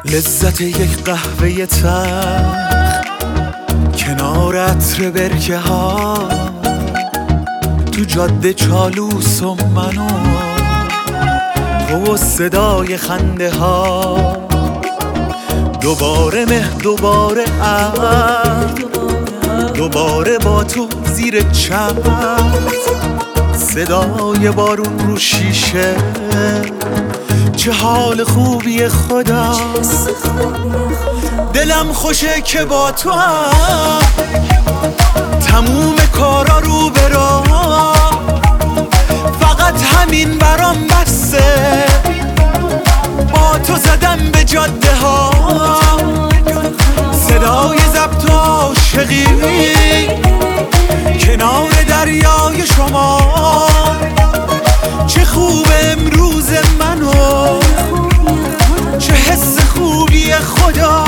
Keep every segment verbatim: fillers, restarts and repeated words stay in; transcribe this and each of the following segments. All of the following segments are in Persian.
لذت یک قهوه تلخ کنار عطر برکه ها، تو جاده چالوس و منو تو و صدای خنده ها، دوباره مه دوباره عهد، دوباره با تو زیر چتر، صدای بارون رو شیشه، چه حال خوبی خدا. دلم خوشه که با تو هم تموم کارا رو برا، فقط همین برام بسه، با تو زدم به جاده ها، صدای ضبط عاشقی کنار دریای شما، چه خوب امروز منو، چه حس خوبی خدا.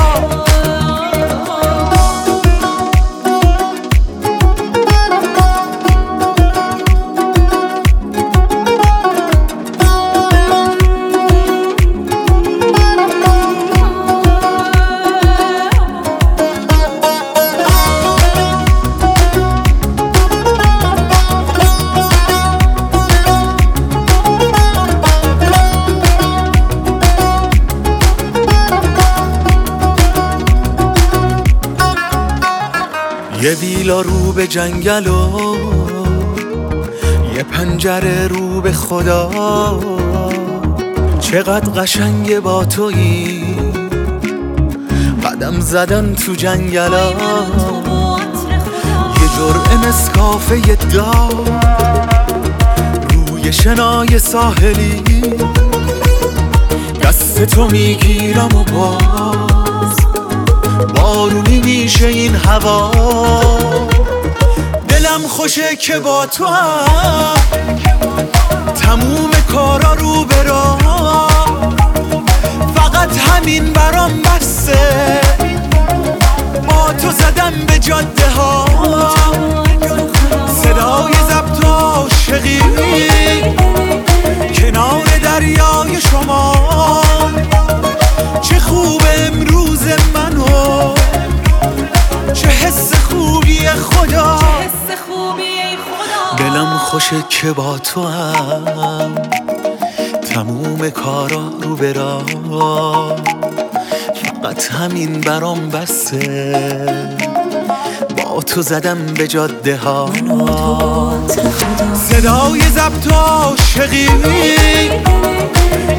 یه ویلا رو به جنگل و یه پنجره رو به خدا، چقدر قشنگه با تویی قدم زدن تو جنگلا، یه جرعه نسکافه دار روی شنای ساحلی، دست تو میگیرم و باز بارونی میشه این هوا. دلم خوشه که با تو هم تموم کارا رو برا، فقط همین برام بسه، با تو زدم به جاده ها، صدای ضبط عاشقی کنار دریای شما، چه خوب امروز منو، چه حس خوبی خدا. دلم خوشه که با تو هم تموم کارا رو برا، فقط همین برام بسه، با تو زدم به جاده ها، صدای ضبط عاشقی